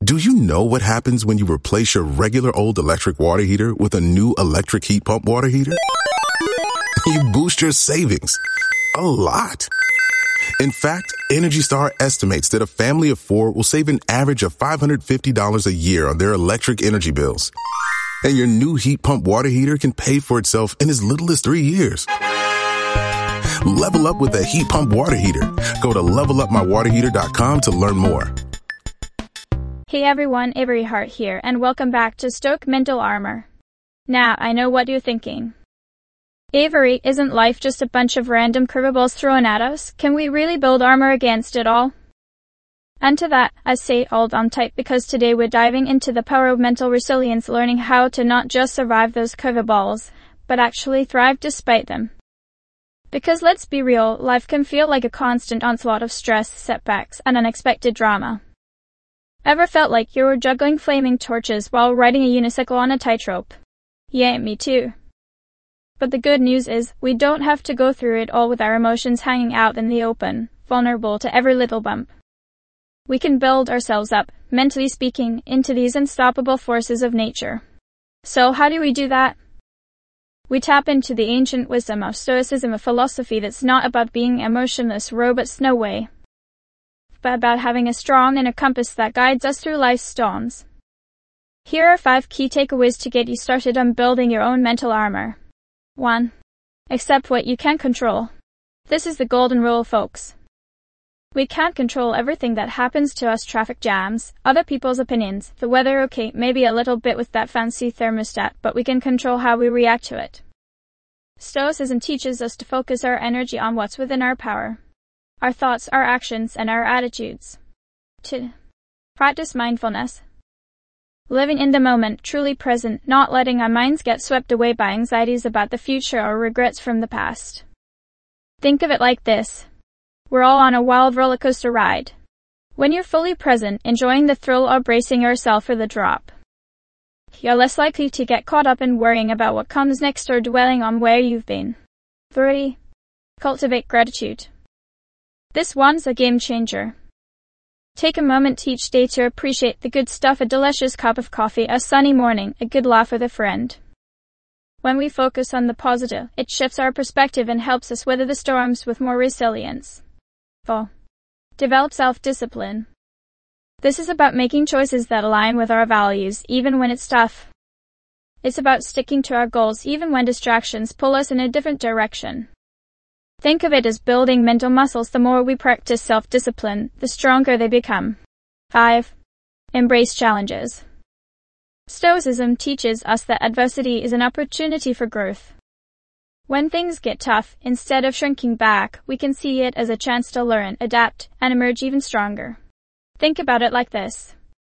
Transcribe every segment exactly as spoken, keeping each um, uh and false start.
Do you know what happens when you replace your regular old electric water heater with a new electric heat pump water heater? You boost your savings a lot. In fact, Energy Star estimates that a family of four will save an average of five hundred fifty dollars a year on their electric energy bills. And your new heat pump water heater can pay for itself in as little as three years. Level up with a heat pump water heater. Go to level up my water heater dot com to learn more. Hey everyone, Avery Hart here, and welcome back to Stoic Mental Armor. Now, I know what you're thinking. Avery, isn't life just a bunch of random curveballs thrown at us? Can we really build armor against it all? And to that, I say hold on tight, because today we're diving into the power of mental resilience, learning how to not just survive those curveballs, but actually thrive despite them. Because let's be real, life can feel like a constant onslaught of stress, setbacks, and unexpected drama. Ever felt like you were juggling flaming torches while riding a unicycle on a tightrope? Yeah, me too. But the good news is, we don't have to go through it all with our emotions hanging out in the open, vulnerable to every little bump. We can build ourselves up, mentally speaking, into these unstoppable forces of nature. So how do we do that? We tap into the ancient wisdom of Stoicism, a philosophy that's not about being emotionless robots, no way, but about having a strong inner compass that guides us through life's storms. Here are five key takeaways to get you started on building your own mental armor. one. Accept what you can control. This is the golden rule, folks. We can't control everything that happens to us: traffic jams, other people's opinions, the weather, okay, maybe a little bit with that fancy thermostat, but we can control how we react to it. Stoicism teaches us to focus our energy on what's within our power: our thoughts, our actions, and our attitudes. two. Practice mindfulness. Living in the moment, truly present, not letting our minds get swept away by anxieties about the future or regrets from the past. Think of it like this. We're all on a wild roller coaster ride. When you're fully present, enjoying the thrill or bracing yourself for the drop, you're less likely to get caught up in worrying about what comes next or dwelling on where you've been. three. Cultivate gratitude. This one's a game changer. Take a moment each day to appreciate the good stuff: a delicious cup of coffee, a sunny morning, a good laugh with a friend. When we focus on the positive, it shifts our perspective and helps us weather the storms with more resilience. four. Develop self-discipline. This is about making choices that align with our values, even when it's tough. It's about sticking to our goals even when distractions pull us in a different direction. Think of it as building mental muscles. The more we practice self-discipline, the stronger they become. five. Embrace challenges. Stoicism teaches us that adversity is an opportunity for growth. When things get tough, instead of shrinking back, we can see it as a chance to learn, adapt, and emerge even stronger. Think about it like this.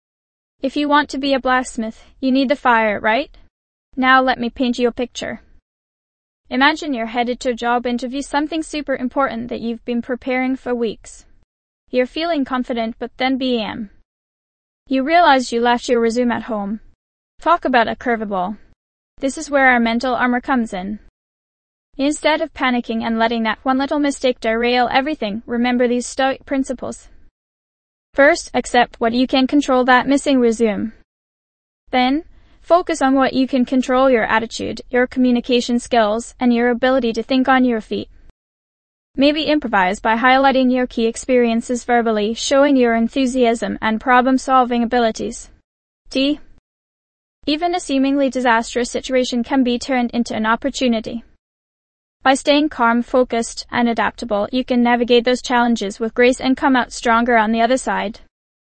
If you want to be a blacksmith, you need the fire, right? Now let me paint you a picture. Imagine you're headed to a job interview, something super important that you've been preparing for weeks. You're feeling confident, but then bam, you realize you left your resume at home. Talk about a curveball. This is where our mental armor comes in. Instead of panicking and letting that one little mistake derail everything, remember these Stoic principles. First, accept what you can control, that missing resume. Then, focus on what you can control: your attitude, your communication skills, and your ability to think on your feet. Maybe improvise by highlighting your key experiences verbally, showing your enthusiasm and problem-solving abilities. D. Even a seemingly disastrous situation can be turned into an opportunity. By staying calm, focused, and adaptable, you can navigate those challenges with grace and come out stronger on the other side.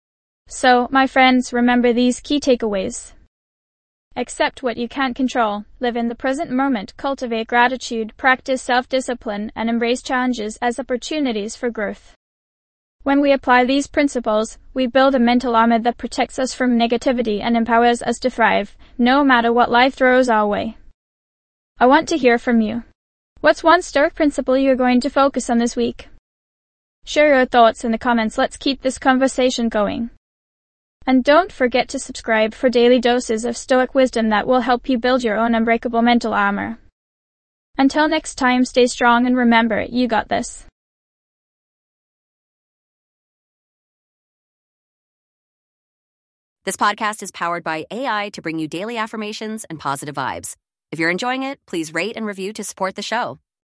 So, my friends, remember these key takeaways. Accept what you can't control, live in the present moment, cultivate gratitude, practice self-discipline, and embrace challenges as opportunities for growth. When we apply these principles, we build a mental armor that protects us from negativity and empowers us to thrive, no matter what life throws our way. I want to hear from you. What's one Stoic principle you're going to focus on this week? Share your thoughts in the comments. Let's keep this conversation going. And don't forget to subscribe for daily doses of Stoic wisdom that will help you build your own unbreakable mental armor. Until next time, stay strong and remember, you got this. This podcast is powered by A I to bring you daily affirmations and positive vibes. If you're enjoying it, please rate and review to support the show.